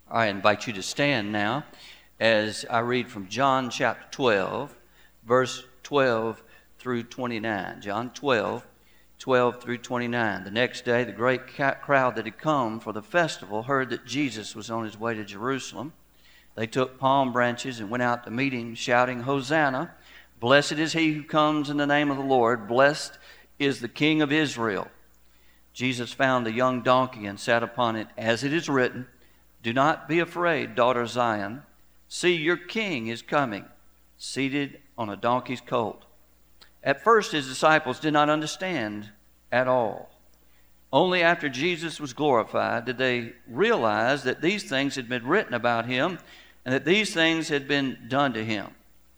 I invite you to stand now as I read from John chapter 12, verse 12 through 29. John 12, 12 through 29. The next day, the great crowd that had come for the festival heard that Jesus was on his way to Jerusalem. They took palm branches and went out to meet him, shouting, "Hosanna! Blessed is he who comes in the name of the Lord. Blessed is the King of Israel." Jesus found a young donkey and sat upon it, as it is written, "Do not be afraid, daughter Zion. See, your king is coming, seated on a donkey's colt." At first his disciples did not understand at all. Only after Jesus was glorified did they realize that these things had been written about him and that these things had been done to him.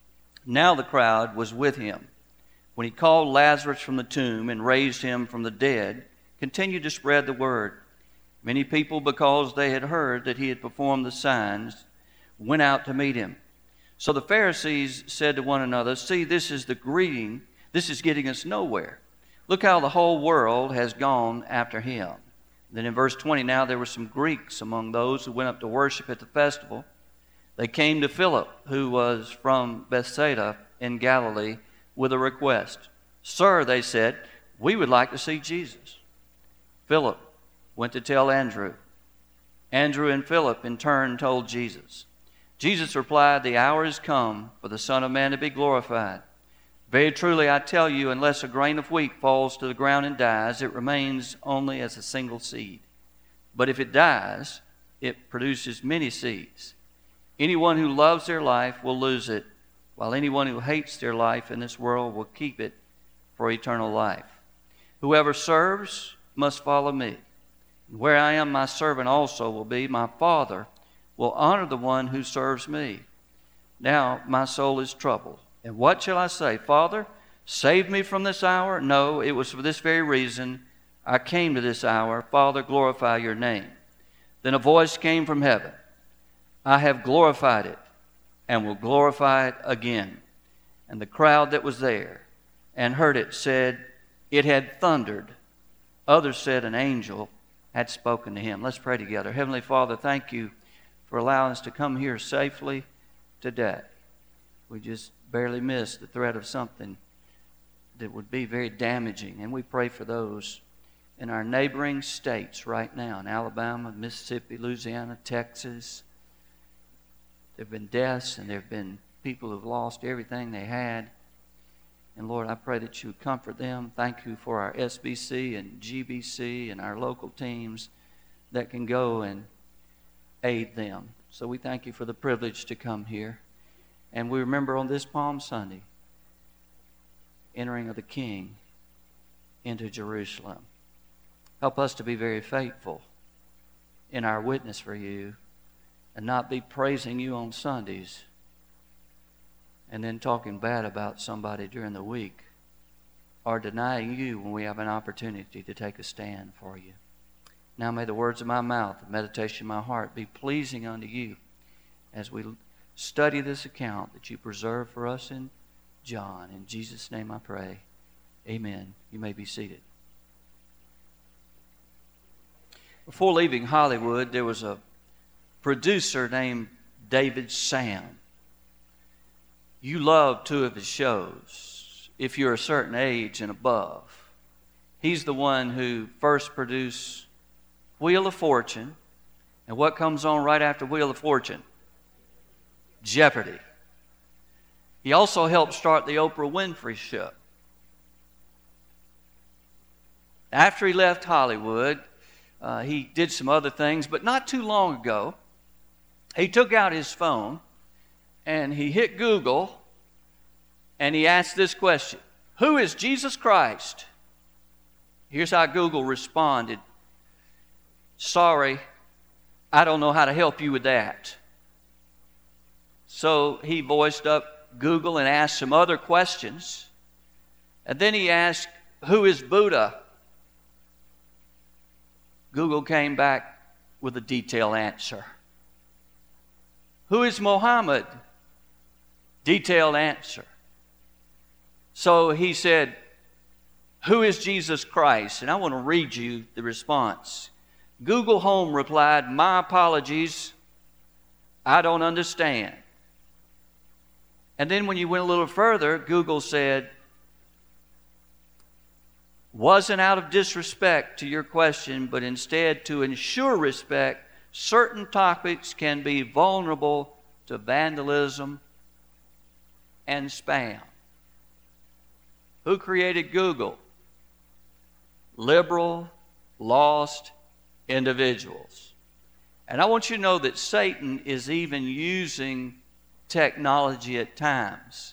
Now the crowd was with him when he called Lazarus from the tomb and raised him from the dead, continued to spread the word. Many people, because they had heard that he had performed the signs, went out to meet him. So the Pharisees said to one another, "See, this is the greeting. This is getting us nowhere. Look how the whole world has gone after him." Then in verse 20, now there were some Greeks among those who went up to worship at the festival. They came to Philip, who was from Bethsaida in Galilee, with a request. "Sir," they said, "we would like to see Jesus." Philip went to tell Andrew. Andrew and Philip in turn told Jesus. Jesus replied, "The hour is come for the Son of Man to be glorified. Very truly I tell you, unless a grain of wheat falls to the ground and dies, it remains only as a single seed. But if it dies, it produces many seeds. Anyone who loves their life will lose it, while anyone who hates their life in this world will keep it for eternal life. Whoever serves must follow me. Where I am, my servant also will be. My Father will honor the one who serves me. Now my soul is troubled. And what shall I say? Father, save me from this hour? No, it was for this very reason I came to this hour. Father, glorify your name." Then a voice came from heaven. "I have glorified it and will glorify it again." And the crowd that was there and heard it said, "It had thundered." Others said, "An angel had spoken to him." Let's pray together. Heavenly Father, thank you for allowing us to come here safely today. We just barely missed the threat of something that would be very damaging. And we pray for those in our neighboring states right now, in Alabama, Mississippi, Louisiana, Texas. There have been deaths and there have been people who've lost everything they had. And Lord, I pray that you would comfort them. Thank you for our SBC and GBC and our local teams that can go and aid them. So we thank you for the privilege to come here. And we remember on this Palm Sunday, entering of the King into Jerusalem. Help us to be very faithful in our witness for you and not be praising you on Sundays and then talking bad about somebody during the week, or denying you when we have an opportunity to take a stand for you. Now may the words of my mouth and meditation of my heart be pleasing unto you as we study this account that you preserve for us in John. In Jesus' name I pray. Amen. You may be seated. Before leaving Hollywood, there was a producer named David Sam. You love two of his shows if you're a certain age and above. He's the one who first produced Wheel of Fortune. And what comes on right after Wheel of Fortune? Jeopardy. He also helped start the Oprah Winfrey Show. After he left Hollywood, he did some other things, but not too long ago, he took out his phone and he hit Google and he asked this question: "Who is Jesus Christ?" Here's how Google responded: "Sorry, I don't know how to help you with that." So he voiced up Google and asked some other questions. And then he asked, "Who is Buddha?" Google came back with a detailed answer. "Who is Muhammad?" Detailed answer. So he said, "Who is Jesus Christ?" And I want to read you the response. Google Home replied, "My apologies. I don't understand. And then when you went a little further, Google said, wasn't out of disrespect to your question, but instead to ensure respect, certain topics can be vulnerable to vandalism and spam. Who created Google? Liberal, lost individuals. And I want you to know that Satan is even using technology at times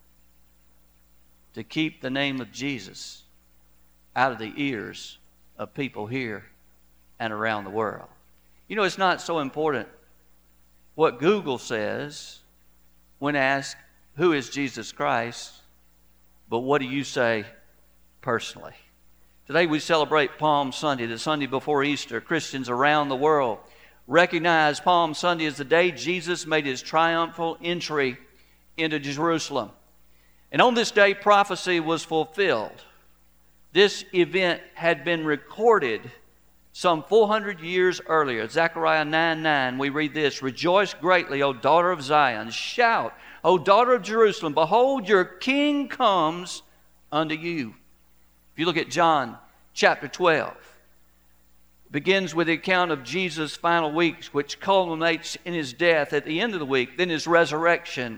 to keep the name of Jesus out of the ears of people here and around the world. You know, it's not so important what Google says when asked, who is Jesus Christ? But what do you say personally? Today we celebrate Palm Sunday, the Sunday before Easter. Christians around the world recognize Palm Sunday as the day Jesus made his triumphal entry into Jerusalem. And on this day, prophecy was fulfilled. This event had been recorded some 400 years earlier. Zechariah 9:9, we read this, "Rejoice greatly, O daughter of Zion. Shout, O daughter of Jerusalem. Behold, your king comes unto you." If you look at John chapter 12, it begins with the account of Jesus' final weeks, which culminates in his death at the end of the week, then his resurrection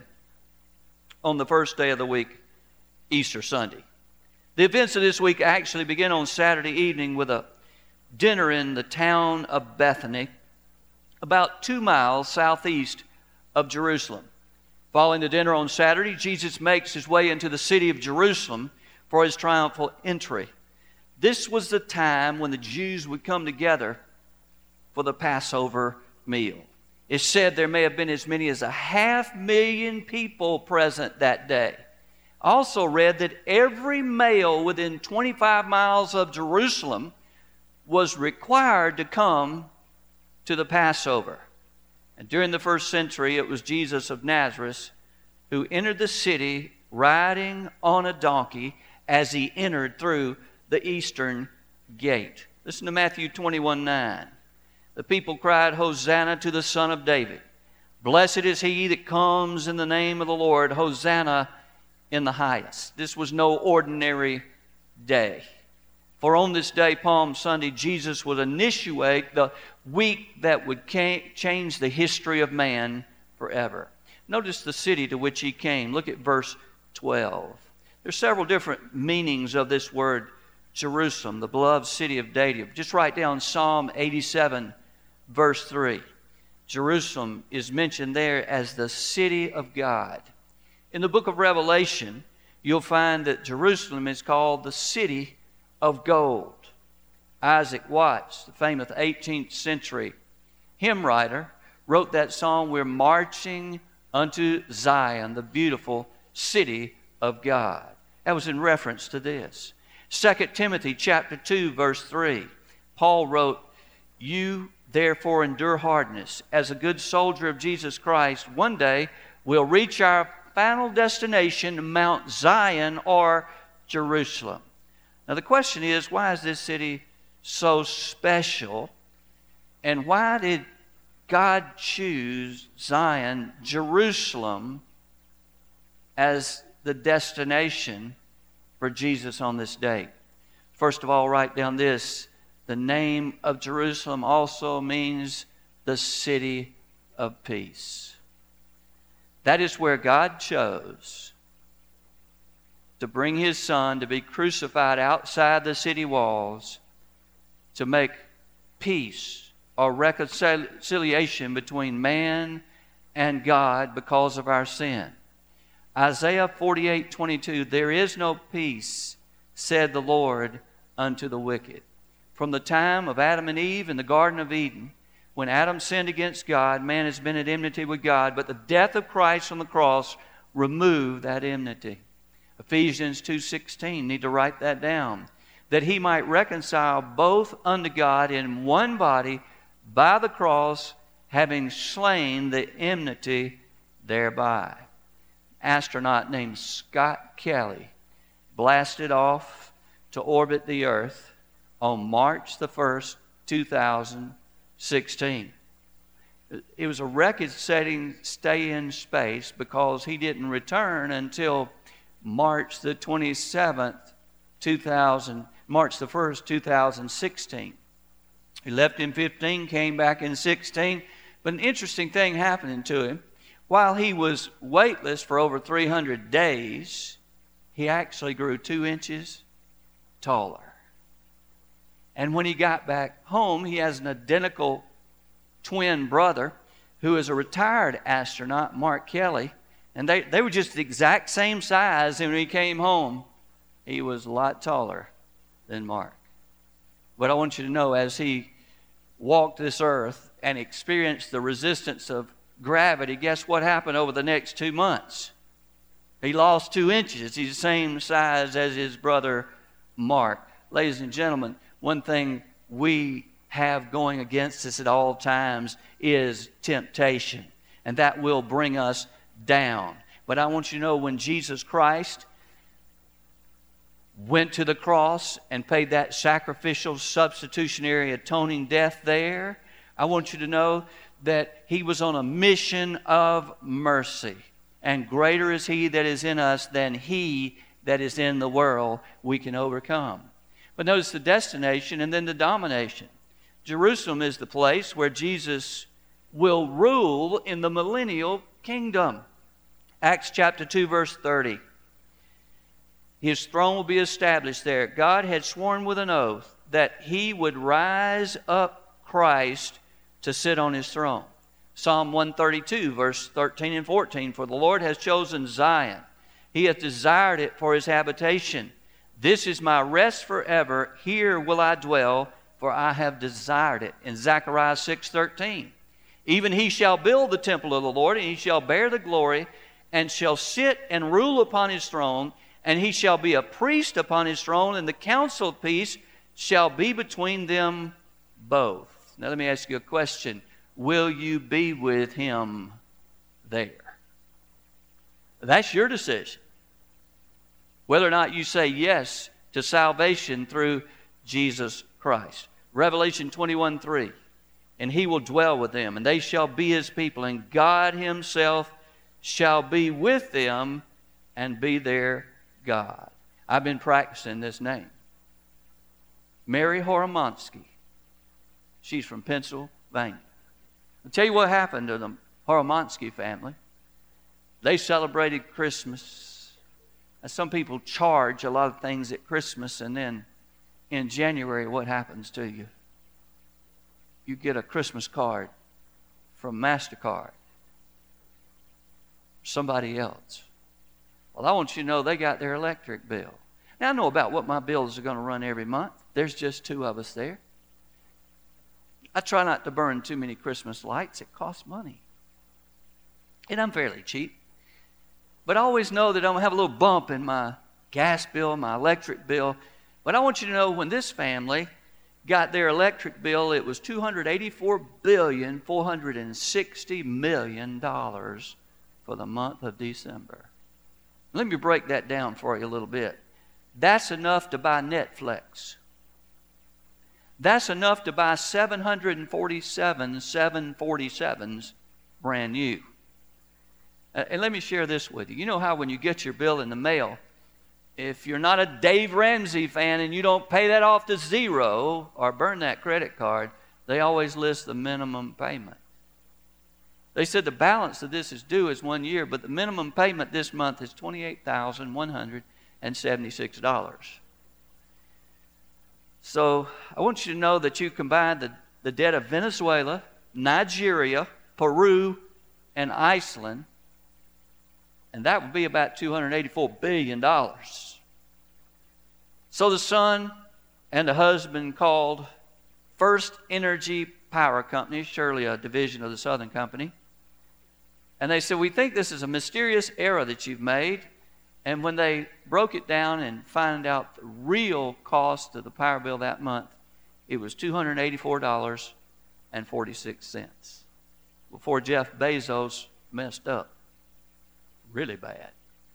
on the first day of the week, Easter Sunday. The events of this week actually begin on Saturday evening with a dinner in the town of Bethany, about 2 miles southeast of Jerusalem. Following the dinner on Saturday, Jesus makes his way into the city of Jerusalem for his triumphal entry. This was the time when the Jews would come together for the Passover meal. It's said there may have been as many as 500,000 people present that day. I also read that every male within 25 miles of Jerusalem was required to come to the Passover. And during the first century, it was Jesus of Nazareth who entered the city riding on a donkey as he entered through the eastern gate. Listen to Matthew 21:9. The people cried, "Hosanna to the Son of David. Blessed is he that comes in the name of the Lord. Hosanna in the highest." This was no ordinary day. For on this day, Palm Sunday, Jesus would initiate the week that would change the history of man forever. Notice the city to which he came. Look at verse 12. There's several different meanings of this word Jerusalem, the beloved city of David. Just write down Psalm 87, verse 3. Jerusalem is mentioned there as the city of God. In the book of Revelation, you'll find that Jerusalem is called the city of gold. Isaac Watts, the famous 18th century hymn writer, wrote that song, "We're marching unto Zion, the beautiful city of God." That was in reference to this. 2 Timothy chapter 2, verse 3, Paul wrote, "You therefore endure hardness as a good soldier of Jesus Christ. One day we'll reach our final destination, Mount Zion or Jerusalem." Now the question is, why is this city so special? And why did God choose Zion, Jerusalem, as the destination for Jesus on this date? First of all, write down this. The name of Jerusalem also means the city of peace. That is where God chose to bring his Son to be crucified outside the city walls to make peace or reconciliation between man and God because of our sin. Isaiah 48:22, "There is no peace, said the Lord, unto the wicked." From the time of Adam and Eve in the Garden of Eden, when Adam sinned against God, man has been at enmity with God, but the death of Christ on the cross removed that enmity. Ephesians 2:16, need to write that down. That he might reconcile both unto God in one body by the cross, having slain the enmity thereby. Astronaut named Scott Kelly blasted off to orbit the Earth on March the 1st, 2016. It was a record-setting stay in space because he didn't return until March the 27th, March the 1st, 2016. He left in 15, came back in 16. But an interesting thing happened to him. While he was weightless for over 300 days, he actually grew 2 inches taller. And when he got back home, he has an identical twin brother who is a retired astronaut, Mark Kelly. And they were just the exact same size. And when he came home, he was a lot taller than Mark. But I want you to know, as he walked this earth and experienced the resistance of gravity, guess what happened over the next 2 months? He lost 2 inches. He's the same size as his brother Mark. Ladies and gentlemen, one thing we have going against us at all times is temptation, and that will bring us down. But I want you to know, when Jesus Christ went to the cross and paid that sacrificial, substitutionary, atoning death there, I want you to know that he was on a mission of mercy. And greater is he that is in us than he that is in the world. We can overcome. But notice the destination and then the domination. Jerusalem is the place where Jesus will rule in the millennial kingdom. Acts chapter 2, verse 30. His throne will be established there. God had sworn with an oath that he would rise up Christ to sit on his throne. Psalm 132, verse 13 and 14. For the Lord has chosen Zion. He hath desired it for his habitation. This is my rest forever. Here will I dwell, for I have desired it. In Zechariah 6:13. Even he shall build the temple of the Lord, and he shall bear the glory, and shall sit and rule upon his throne, and he shall be a priest upon his throne, and the council of peace shall be between them both. Now let me ask you a question. Will you be with him there? That's your decision. Whether or not you say yes to salvation through Jesus Christ. Revelation 21:3. And he will dwell with them, and they shall be his people, and God himself shall be with them and be their God. I've been practicing this name. Mary Horomansky. She's from Pennsylvania. I'll tell you what happened to the Horomansky family. They celebrated Christmas. And some people charge a lot of things at Christmas, and then in January, what happens to you? You get a Christmas card from MasterCard. Somebody else. Well, I want you to know they got their electric bill. Now, I know about what my bills are going to run every month. There's just 2 of us there. I try not to burn too many Christmas lights. It costs money. And I'm fairly cheap. But I always know that I'm going to have a little bump in my gas bill, my electric bill. But I want you to know, when this family got their electric bill, it was $284,460,000,000 for the month of December. Let me break that down for you a little bit. That's enough to buy Netflix. That's enough to buy 747 747s brand new. And let me share this with you. You know how when you get your bill in the mail, if you're not a Dave Ramsey fan and you don't pay that off to zero or burn that credit card, they always list the minimum payment. They said the balance of this is due is 1 year, but the minimum payment this month is $28,176. So I want you to know that you combine the debt of Venezuela, Nigeria, Peru, and Iceland, and that would be about $284 billion. So the son and the husband called First Energy Power Company, surely a division of the Southern Company, and they said, we think this is a mysterious error that you've made. And when they broke it down and found out the real cost of the power bill that month, it was $284.46. Before Jeff Bezos messed up really bad.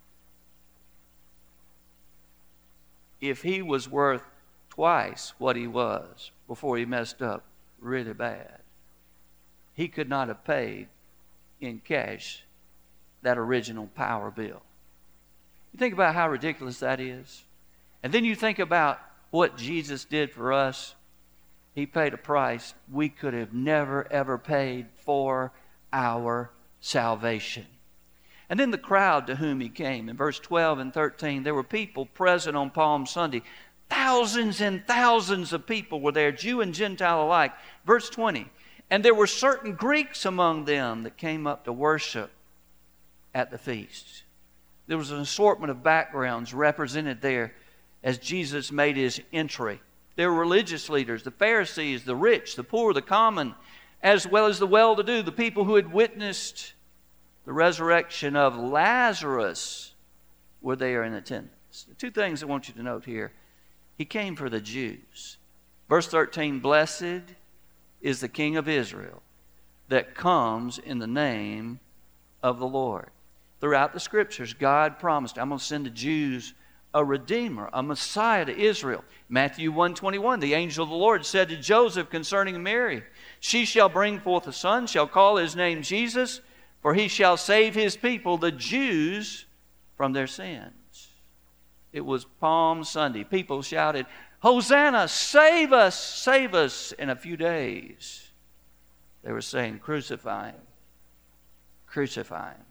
If he was worth twice what he was before he messed up really bad. he could not have paid in cash that original power bill. You think about how ridiculous that is. And then you think about what Jesus did for us. He paid a price we could have never, ever paid for our salvation. And then the crowd to whom he came. In verse 12 and 13, there were people present on Palm Sunday. Thousands and thousands of people were there, Jew and Gentile alike. Verse 20, and there were certain Greeks among them that came up to worship at the feast. There was an assortment of backgrounds represented there as Jesus made his entry. There were religious leaders, the Pharisees, the rich, the poor, the common, as well as the well-to-do, the people who had witnessed the resurrection of Lazarus were there in attendance. The two things I want you to note here. He came for the Jews. Verse 13, blessed is the King of Israel that comes in the name of the Lord. Throughout the Scriptures, God promised, I'm going to send the Jews a Redeemer, a Messiah to Israel. Matthew 1:21, the angel of the Lord said to Joseph concerning Mary, she shall bring forth a son, shall call his name Jesus, for he shall save his people, the Jews, from their sins. It was Palm Sunday. People shouted, Hosanna, save us, save us. In a few days, they were saying, crucify him, crucify him.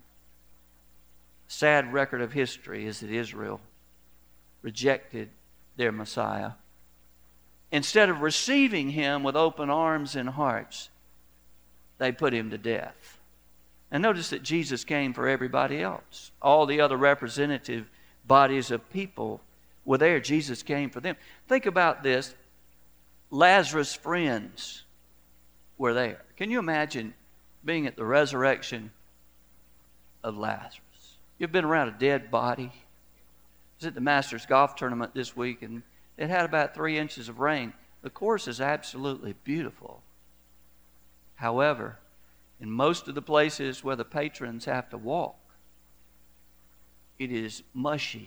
Sad record of history is that Israel rejected their Messiah. Instead of receiving him with open arms and hearts, they put him to death. And notice that Jesus came for everybody else. All the other representative bodies of people were there. Jesus came for them. Think about this. Lazarus' friends were there. Can you imagine being at the resurrection of Lazarus? You've been around a dead body. I was at the Masters Golf Tournament this week, and it had about 3 inches of rain. The course is absolutely beautiful. However, in most of the places where the patrons have to walk, it is mushy.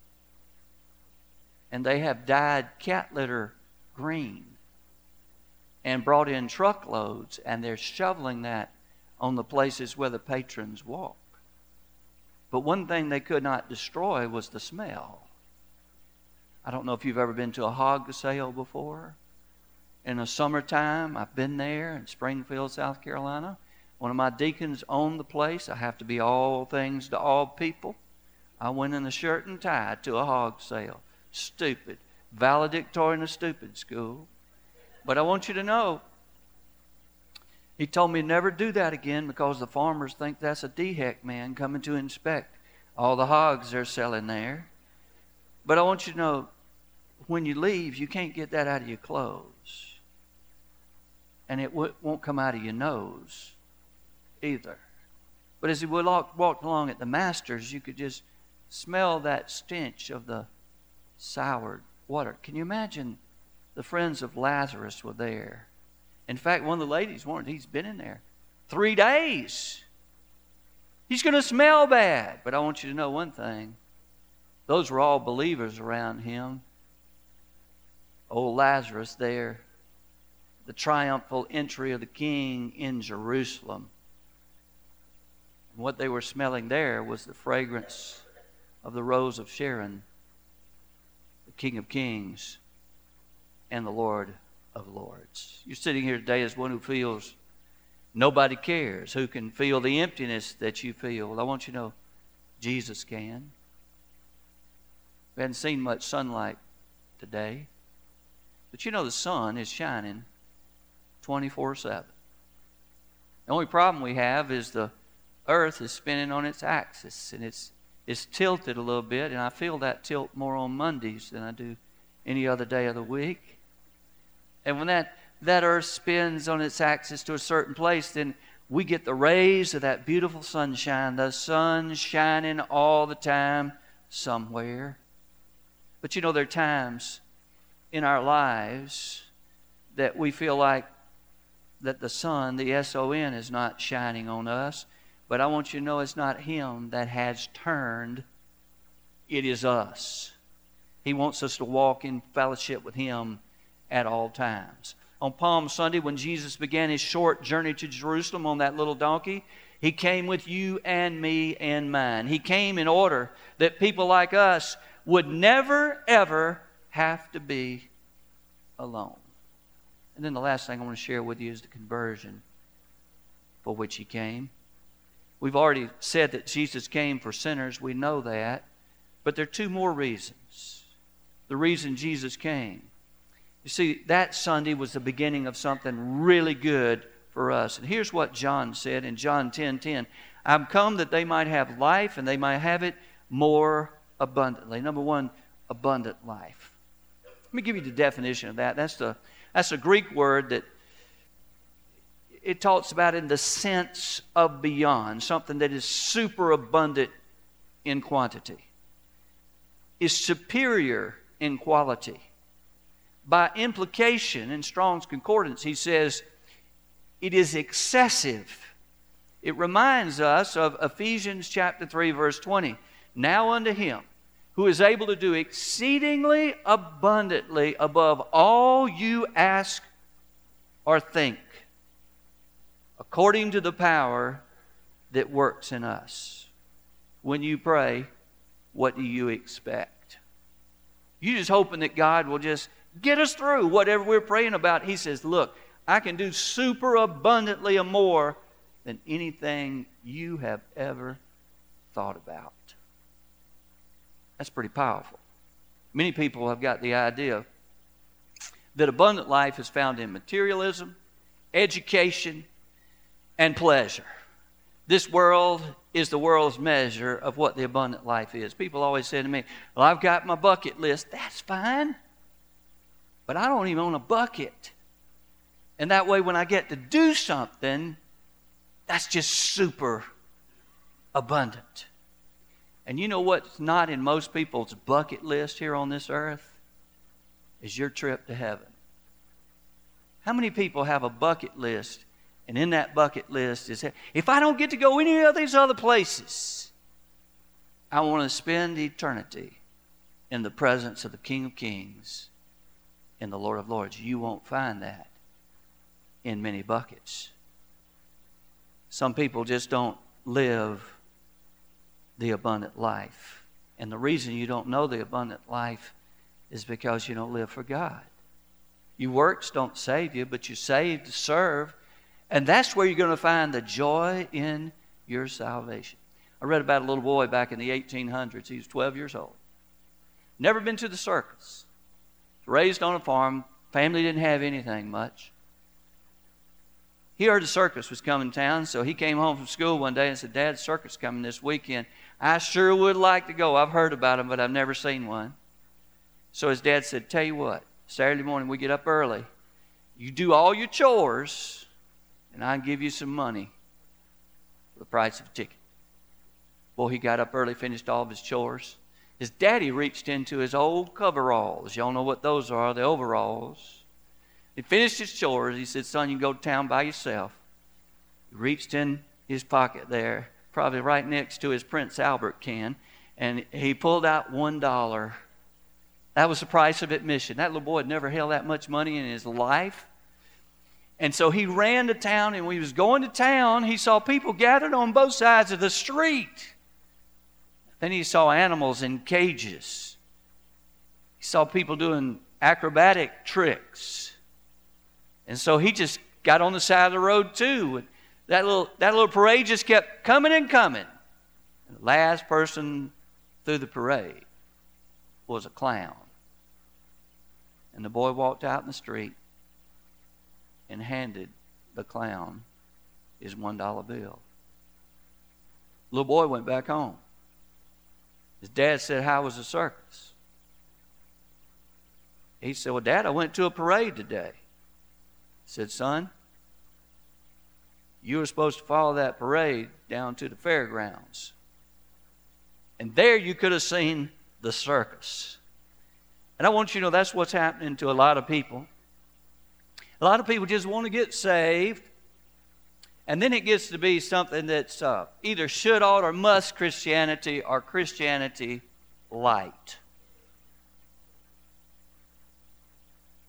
And they have dyed cat litter green and brought in truckloads, and they're shoveling that on the places where the patrons walk. But one thing they could not destroy was the smell. I don't know if you've ever been to a hog sale before. In the summertime, I've been there in Springfield, South Carolina. One of my deacons owned the place. I have to be all things to all people. I went in a shirt and tie to a hog sale. Stupid. Valedictorian of stupid school. But I want you to know, he told me never do that again because the farmers think that's a DHEC man coming to inspect all the hogs they're selling there. But I want you to know, when you leave, you can't get that out of your clothes. And it won't come out of your nose either. But as he walked along at the Masters, you could just smell that stench of the soured water. Can you imagine the friends of Lazarus were there? In fact, one of the ladies warned, he's been in there 3 days. He's going to smell bad. But I want you to know one thing. Those were all believers around him. Old Lazarus there, the triumphal entry of the king in Jerusalem. And what they were smelling there was the fragrance of the rose of Sharon, the King of Kings and the Lord of Lords. You're sitting here today as one who feels nobody cares, who can feel the emptiness that you feel. Well, I want you to know Jesus can. We haven't seen much sunlight today. But you know the sun is shining 24/7. The only problem we have is the earth is spinning on its axis, and it's tilted a little bit, and I feel that tilt more on Mondays than I do any other day of the week. And when that earth spins on its axis to a certain place, then we get the rays of that beautiful sunshine. The sun shining all the time somewhere. But you know, there are times in our lives that we feel like that the sun, the S-O-N, is not shining on us. But I want you to know it's not him that has turned. It is us. He wants us to walk in fellowship with him at all times. on Palm Sunday when Jesus began his short journey to Jerusalem on that little donkey. He came with you and me and mine. He came in order that people like us would never, ever have to be alone. And then the last thing I want to share with you is the conversion for which he came. We've already said that Jesus came for sinners. We know that. But there are two more reasons. The reason Jesus came. You see, that Sunday was the beginning of something really good for us. And here's what John said in John 10:10. I'm come that they might have life and they might have it more abundantly. Number one, abundant life. Let me give you the definition of that. That's a Greek word that it talks about in the sense of beyond, something that is super abundant in quantity, is superior in quality. By implication, in Strong's Concordance, he says, it is excessive. It reminds us of Ephesians chapter 3, verse 20. Now unto him who is able to do exceedingly abundantly above all you ask or think, according to the power that works in us. When you pray, what do you expect? You're just hoping that God will just get us through whatever we're praying about. He says, look, I can do super abundantly more than anything you have ever thought about. That's pretty powerful. Many people have got the idea that abundant life is found in materialism, education, and pleasure. This world is the world's measure of what the abundant life is. People always say to me, well, I've got my bucket list. That's fine. But I don't even own a bucket. And that way when I get to do something, that's just super abundant. And you know what's not in most people's bucket list here on this earth? Is your trip to heaven. How many people have a bucket list, and in that bucket list is, if I don't get to go any of these other places, I want to spend eternity in the presence of the King of Kings and the Lord of Lords. You won't find that in many buckets. Some people just don't live the abundant life. And the reason you don't know the abundant life is because you don't live for God. Your works don't save you, but you're saved to serve. And that's where you're going to find the joy in your salvation. I read about a little boy back in the 1800s. He was 12 years old. Never been to the circus. Raised on a farm. Family didn't have anything much. He heard the circus was coming to town, so he came home from school one day and said, Dad, circus coming this weekend. I sure would like to go. I've heard about them, but I've never seen one. So his dad said, tell you what, Saturday morning we get up early. You do all your chores, and I'll give you some money for the price of a ticket. Boy, he got up early, finished all of his chores. His daddy reached into his old coveralls. Y'all know what those are, the overalls. He finished his chores. He said, son, you can go to town by yourself. He reached in his pocket there, probably right next to his Prince Albert can, and he pulled out $1. That was the price of admission. That little boy had never held that much money in his life. And so he ran to town, and when he was going to town, he saw people gathered on both sides of the street. Then he saw animals in cages. He saw people doing acrobatic tricks. And so he just got on the side of the road too. And that little parade just kept coming and coming. And the last person through the parade was a clown. And the boy walked out in the street and handed the clown his $1 bill. The little boy went back home. His dad said, how was the circus? He said, well, Dad, I went to a parade today. He said, son, you were supposed to follow that parade down to the fairgrounds. And there you could have seen the circus. And I want you to know that's what's happening to a lot of people. A lot of people just want to get saved. And then it gets to be something that's either should, ought, or must Christianity or Christianity light.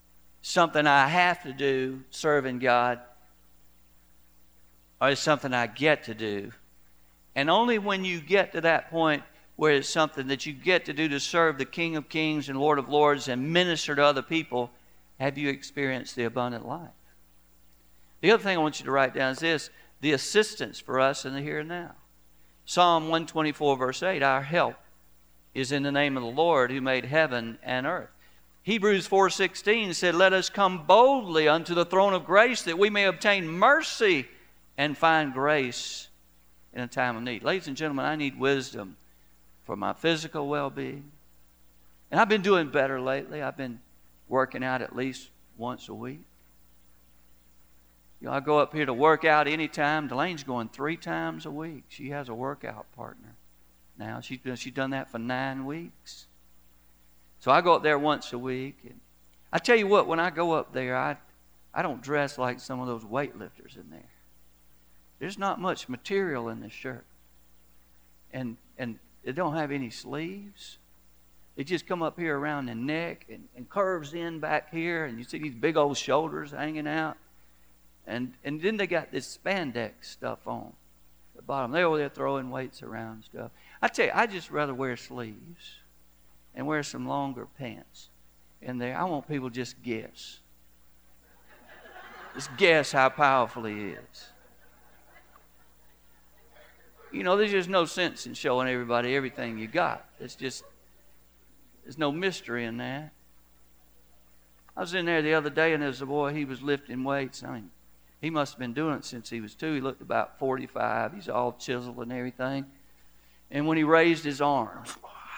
something I have to do, serving God, or it's something I get to do. And only when you get to that point where it's something that you get to do to serve the King of Kings and Lord of Lords and minister to other people, have you experienced the abundant life. The other thing I want you to write down is this: the assistance for us in the here and now. Psalm 124 verse 8, our help is in the name of the Lord who made heaven and earth. Hebrews 4:16 said, let us come boldly unto the throne of grace that we may obtain mercy and find grace in a time of need. Ladies and gentlemen, I need wisdom for my physical well-being. And I've been doing better lately. I've been working out at least once a week. You know, I go up here to work out anytime. Delaine's going 3 times a week. She has a workout partner now. She's done that for 9 weeks. So I go up there once a week. And I tell you what, when I go up there, I don't dress like some of those weightlifters in there. There's not much material in this shirt. And it don't have any sleeves. It just come up here around the neck and curves in back here. And you see these big old shoulders hanging out. And then they got this spandex stuff on the bottom. They're over there throwing weights around and stuff. I tell you, I just rather wear sleeves and wear some longer pants in there. I want people to just guess. Just guess how powerful he is. You know, there's just no sense in showing everybody everything you got. There's no mystery in that. I was in there the other day, and there's a boy, he was lifting weights. I mean, he must have been doing it since he was 2. He looked about 45. He's all chiseled and everything. And when he raised his arms,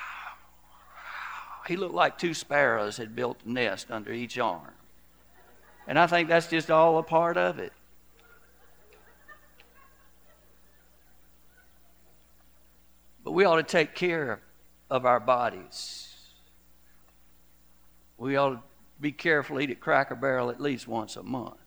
he looked like 2 sparrows had built a nest under each arm. And I think that's just all a part of it. But we ought to take care of our bodies. We ought to be careful to eat at Cracker Barrel at least once a month.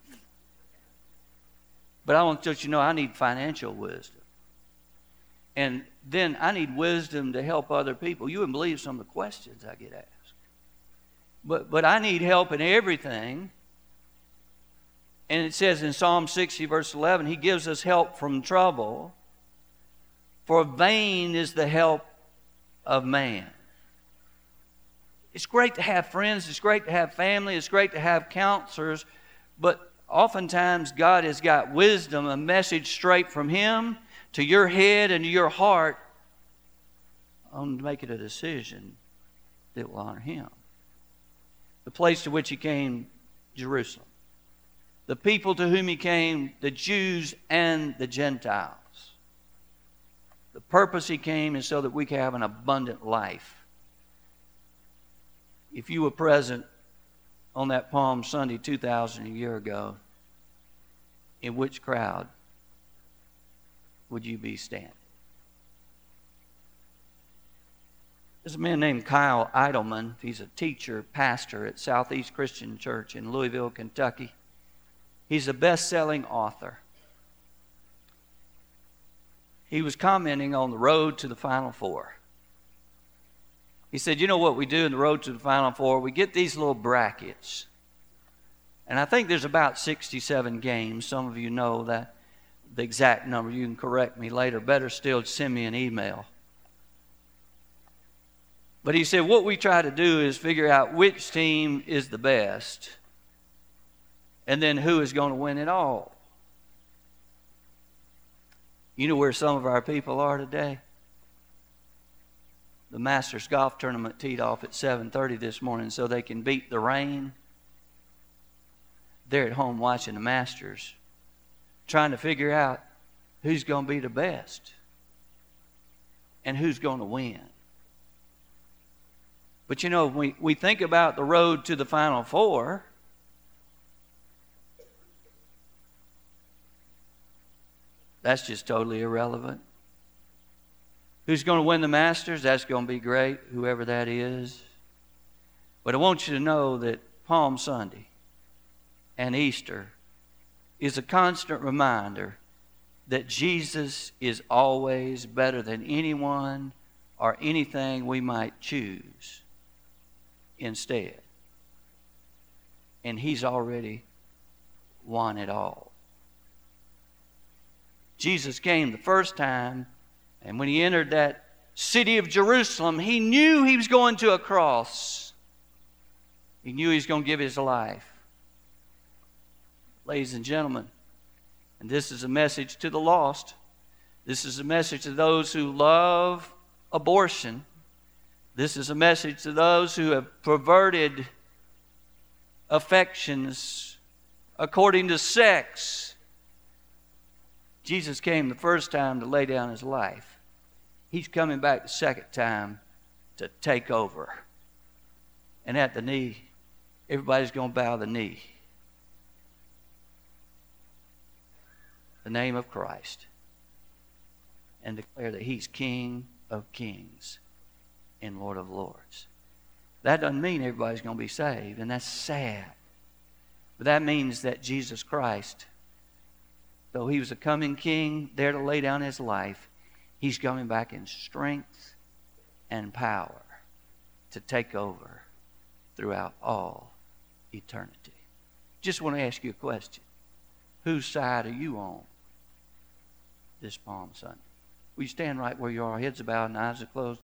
But I want to let you know I need financial wisdom. And then I need wisdom to help other people. You wouldn't believe some of the questions I get asked. But I need help in everything. And it says in Psalm 60 verse 11, he gives us help from trouble. For vain is the help of man. It's great to have friends. It's great to have family. It's great to have counselors. But oftentimes God has got wisdom, a message straight from Him to your head and to your heart on making a decision that will honor Him. The place to which He came, Jerusalem. The people to whom He came, the Jews and the Gentiles. The purpose He came is so that we can have an abundant life. If you were present on that Palm Sunday 2,000 years ago, in which crowd would you be standing? There's a man named Kyle Idleman. He's a teacher, pastor at Southeast Christian Church in Louisville, Kentucky. He's a best-selling author. He was commenting on the road to the Final Four. He said, you know what we do in the road to the Final Four? We get these little brackets. And I think there's about 67 games. Some of you know that the exact number. You can correct me later. Better still, send me an email. But he said, what we try to do is figure out which team is the best and then who is going to win it all. You know where some of our people are today? The Masters golf tournament teed off at 7:30 this morning so they can beat the rain. They're at home watching the Masters, trying to figure out who's going to be the best and who's going to win. But you know, when we think about the road to the Final Four, that's just totally irrelevant. Who's going to win the Masters? That's going to be great, whoever that is. But I want you to know that Palm Sunday and Easter is a constant reminder that Jesus is always better than anyone or anything we might choose instead. and He's already won it all. Jesus came the first time, and when He entered that city of Jerusalem, He knew He was going to a cross. He knew He was going to give His life. Ladies and gentlemen, and this is a message to the lost. This is a message to those who love abortion. This is a message to those who have perverted affections according to sex. Jesus came the first time to lay down His life. He's coming back the second time to take over. And at the knee, everybody's going to bow the knee. The name of Christ. And declare that He's King of Kings and Lord of Lords. That doesn't mean everybody's going to be saved, and that's sad. But that means that Jesus Christ, though He was a coming King there to lay down His life, He's coming back in strength and power to take over throughout all eternity. Just want to ask you a question. Whose side are you on this Palm Sunday? Will you stand right where you are, heads bowed and eyes are closed?